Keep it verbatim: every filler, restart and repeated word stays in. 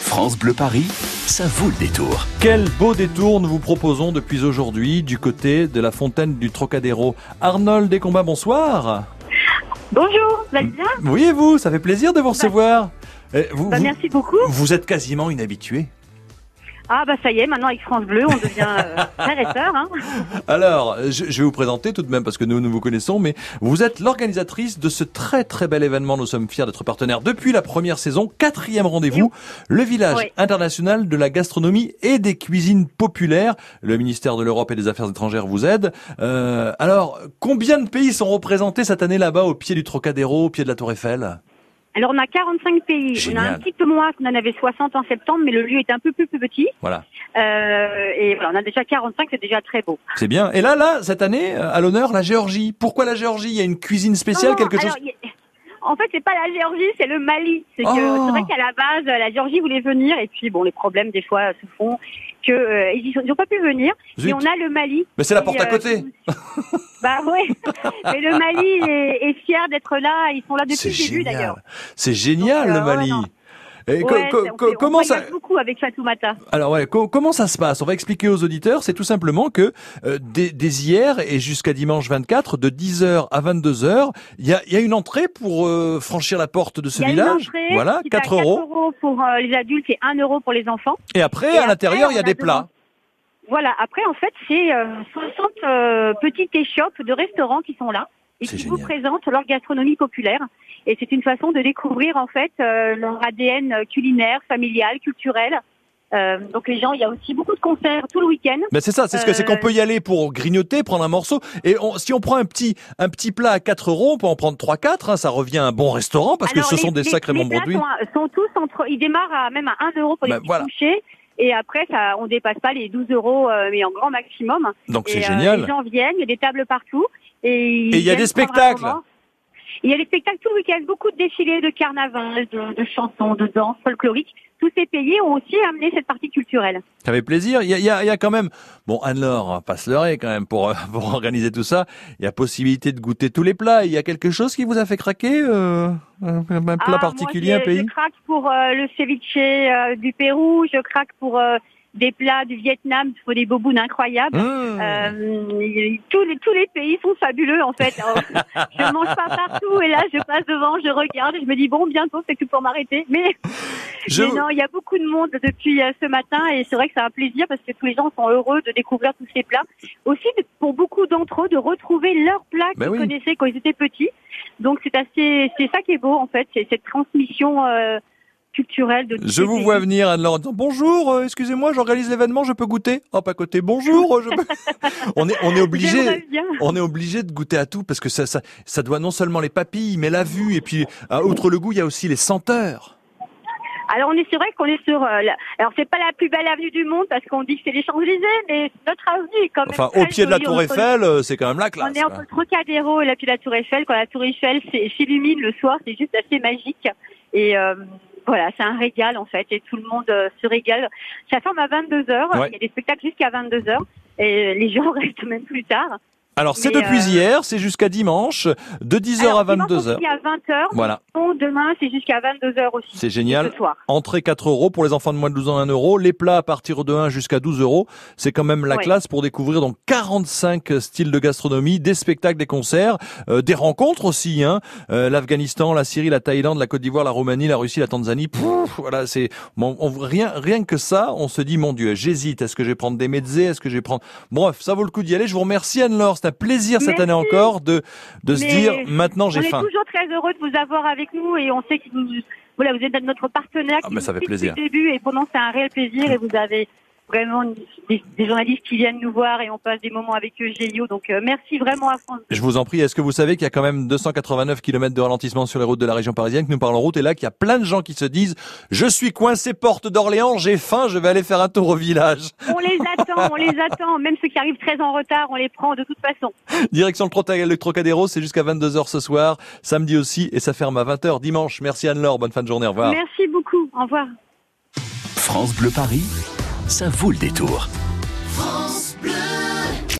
France Bleu Paris, ça vaut le détour. Quel beau détour nous vous proposons depuis aujourd'hui du côté de la fontaine du Trocadéro. Arnold Descombats, bonsoir. Bonjour, vous allez bien ? Oui, et vous ? Ça fait plaisir de vous recevoir. Bah, vous, bah, vous, merci beaucoup. Vous êtes quasiment inhabitué. Ah bah ça y est, maintenant avec France Bleu, on devient euh, frère et sœur. Hein. Alors, je, je vais vous présenter tout de même parce que nous, nous vous connaissons, mais vous êtes l'organisatrice de ce très très bel événement. Nous sommes fiers d'être partenaires depuis la première saison. Quatrième rendez-vous, le village oui. international de la gastronomie et des cuisines populaires. Le ministère de l'Europe et des Affaires étrangères vous aide. Euh, alors, combien de pays sont représentés cette année là-bas au pied du Trocadéro, au pied de la Tour Eiffel ? Alors on a quarante-cinq pays, Génial. On a un petit peu moins qu'on en avait soixante en septembre, mais le lieu est un peu plus, plus petit. Voilà. Euh, et voilà, on a déjà quarante-cinq, c'est déjà très beau. C'est bien. Et là, là, cette année, à l'honneur, la Géorgie. Pourquoi la Géorgie ? Il y a une cuisine spéciale, Non, non, quelque alors, chose. y a- En fait, c'est pas la Géorgie, c'est le Mali. C'est que Oh. c'est vrai qu'à la base, la Géorgie voulait venir, et puis bon, les problèmes des fois se font que euh, ils ont, ils ont pas pu venir. Zut. Et on a le Mali. Mais c'est la Et, porte à euh, côté. Bah ouais. Mais le Mali est, est fier d'être là. Ils sont là depuis C'est le début génial. d'ailleurs. C'est génial, Donc, euh, le Mali. ouais, non. Et co- Ouais, co- on co- fait- on comment ça voyage beaucoup avec Fatoumata. Alors ouais, co- comment ça se passe ? On va expliquer aux auditeurs. C'est tout simplement que euh, dès, dès hier et jusqu'à dimanche vingt-quatre, de dix heures à vingt-deux heures, il y a, il y a une entrée pour euh, franchir la porte de ce Il y a village. une entrée Voilà, qui est à quatre euros. euros pour euh, les adultes et un euro pour les enfants. Et après, Et à l'intérieur, il y a après, des on a plats. Voilà, après en fait c'est euh, soixante euh, petites échoppes de restaurants qui sont là et C'est qui vous génial. présentent leur gastronomie populaire. Et c'est une façon de découvrir en fait euh, leur A D N culinaire, familial, culturel. Euh, donc les gens, il y a aussi beaucoup de concerts tout le week-end. Ben c'est ça, c'est ce que c'est qu'on Euh, peut y aller pour grignoter, prendre un morceau. Et on, si on prend un petit un petit plat à quatre euros, on peut en prendre trois quatre. Hein, ça revient à un bon restaurant parce Alors, que ce les- sont des les- sacrés les bons plats produits. Sont, à- sont tous entre, ils démarrent à même à un euro pour les Ben, petits voilà. couchers. Et après, ça, on dépasse pas les douze euros, euh, mais en grand maximum. Donc Et, c'est euh, génial. Les gens viennent, il y a des tables partout. Et Et il y a des spectacles. Il y a des spectacles tout le week-end, beaucoup de défilés de carnaval, de, de chansons, de danse folklorique. Tous ces pays ont aussi amené cette partie culturelle. Ça fait plaisir. Il y a, il y a, il y a quand même, bon, Anne-Laure, on va pas se leurrer quand même pour, euh, pour organiser tout ça. Il y a possibilité de goûter tous les plats. Il y a quelque chose qui vous a fait craquer, euh, un un plat Ah, particulier, moi, un je, pays je craque pour euh, le ceviche euh, du Pérou, je craque pour euh, des plats du Vietnam, il faut des bobounes incroyables. Mmh. Euh, tous les tous les pays sont fabuleux en fait. Alors, je mange pas partout et là je passe devant, je regarde, et je me dis bon bientôt c'est tout pour m'arrêter. Mais, Je- mais non, il y a beaucoup de monde depuis euh, ce matin et c'est vrai que c'est un plaisir parce que tous les gens sont heureux de découvrir tous ces plats. Aussi de- pour beaucoup d'entre eux de retrouver leurs plats Ben qu'ils oui. connaissaient quand ils étaient petits. Donc c'est assez c'est ça qui est beau en fait, c'est cette transmission euh, culturelle de tous Je ces vous pays. vois venir, Anne-Laure, en disant bonjour, euh, excusez-moi, j'organise l'événement, je peux goûter. Hop, à côté, bonjour. euh, Je peux... on est, on est obligé. J'aimerais bien. On est obligé de goûter à tout parce que ça, ça, ça doit non seulement les papilles, mais la vue et puis, euh, outre le goût, il y a aussi les senteurs. Alors on est c'est vrai qu'on est sur euh, la... alors c'est pas la plus belle avenue du monde parce qu'on dit que c'est les Champs-Élysées mais notre avenue est quand même Enfin, très au pied de la jolie. Tour Entre- Eiffel, euh, c'est quand même la classe. On est quoi. entre le Trocadéro et la pied de la Tour Eiffel. Quand la Tour Eiffel s'é- s'illumine le soir, c'est juste assez magique. Et euh, voilà, c'est un régal en fait. Et tout le monde euh, se régale. Ça ferme à vingt-deux heures. Ouais. Il y a des spectacles jusqu'à vingt-deux heures. Et les gens restent même plus tard. Alors, c'est Mais, depuis euh, hier, c'est jusqu'à dimanche, de dix heures Alors, à vingt-deux heures. dimanche aussi à vingt heures. Voilà. Bon, demain, c'est jusqu'à vingt-deux heures aussi. C'est génial. Ce soir. Entrée quatre euros pour les enfants de moins de douze ans, un euro. Les plats à partir de un jusqu'à douze euros. C'est quand même la Ouais. classe pour découvrir donc quarante-cinq styles de gastronomie, des spectacles, des concerts, euh, des rencontres aussi. Hein. Euh, L'Afghanistan, la Syrie, la Thaïlande, la Côte d'Ivoire, la Roumanie, la Russie, la Tanzanie. Pouf, voilà, c'est bon, on- rien, rien que ça, on se dit mon Dieu, j'hésite. Est-ce que je vais prendre des mezzés? Est-ce que je vais prendre Bref, ça vaut le coup d'y aller. Je vous remercie Anne-Laure. C'est un plaisir cette Merci. année encore de de se Mais dire maintenant j'ai on est faim. toujours très heureux de vous avoir avec nous et on sait que vous, voilà, vous êtes notre partenaire Ah, qui mais nous ça fait suit plaisir. depuis le début et pendant c'est un réel plaisir et vous avez vraiment une- des, des journalistes qui viennent nous voir et on passe des moments avec eux géniaux. Donc euh, merci vraiment à France. Je vous en prie, est-ce que vous savez qu'il y a quand même deux cent quatre-vingt-neuf kilomètres de ralentissement sur les routes de la région parisienne, que nous parlons route, et là qu'il y a plein de gens qui se disent « Je suis coincé porte d'Orléans, j'ai faim, je vais aller faire un tour au village. On les attend, on les attend. Même ceux qui arrivent très en retard, on les prend de toute façon. » Direction le, Trota- le Trocadéro, c'est jusqu'à vingt-deux heures ce soir, samedi aussi, et ça ferme à vingt heures dimanche. Merci Anne-Laure, bonne fin de journée, au revoir. Merci beaucoup. Au revoir. France Bleu Paris, ça vaut le détour.